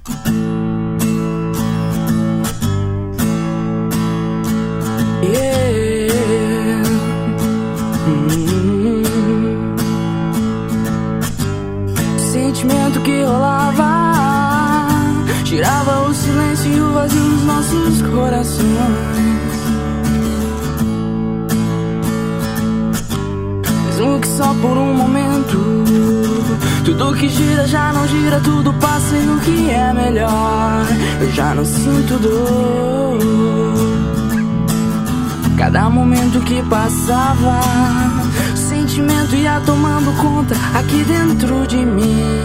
Sentimento que rolava tirava o silêncio e o vazio dos nossos corações. Mesmo que só por um momento, tudo que gira já não gira, tudo passa e o que é melhor, eu já não sinto dor. Cada momento que passava, o sentimento ia tomando conta aqui dentro de mim,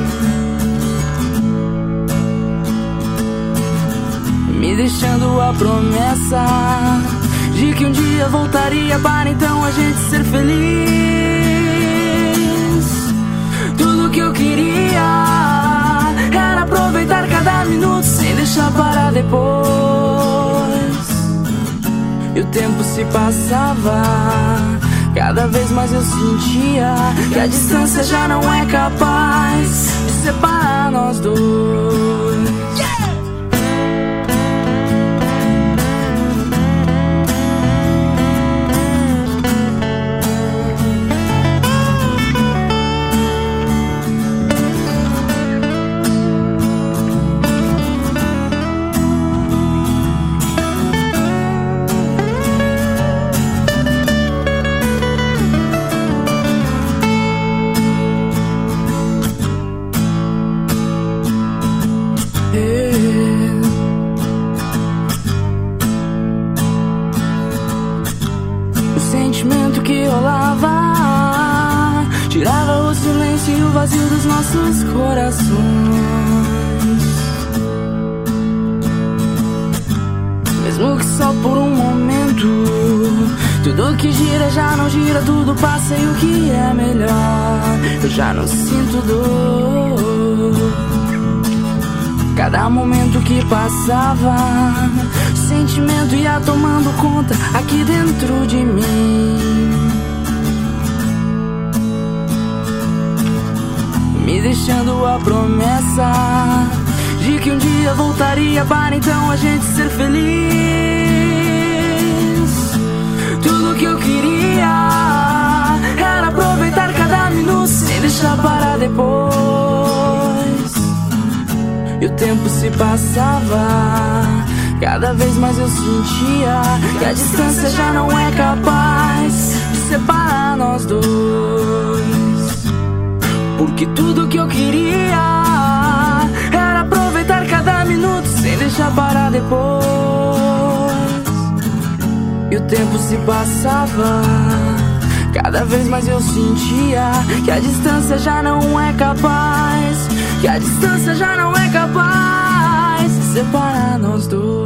me deixando a promessa de que um dia voltaria para então a gente ser feliz. Tudo que eu queria era aproveitar cada minuto sem deixar para depois. E o tempo se passava, cada vez mais eu sentia que a distância já não é capaz de separar nós dois. O sentimento que rolava tirava o silêncio e o vazio dos nossos corações. Mesmo que só por um momento, tudo que gira já não gira, tudo passa e o que é melhor, eu já não sinto dor. Cada momento que passava, o sentimento ia tomando conta aqui dentro de mim, me deixando a promessa de que um dia voltaria para então a gente ser feliz. Tudo que eu queria era aproveitar cada minuto sem deixar para depois. E o tempo se passava, cada vez mais eu sentia que a distância já não é capaz de separar nós dois. Porque tudo que eu queria era aproveitar cada minuto sem deixar para depois. E o tempo se passava, cada vez mais eu sentia que a distância já não é capaz, que a distância já não é capaz de separar nós dois.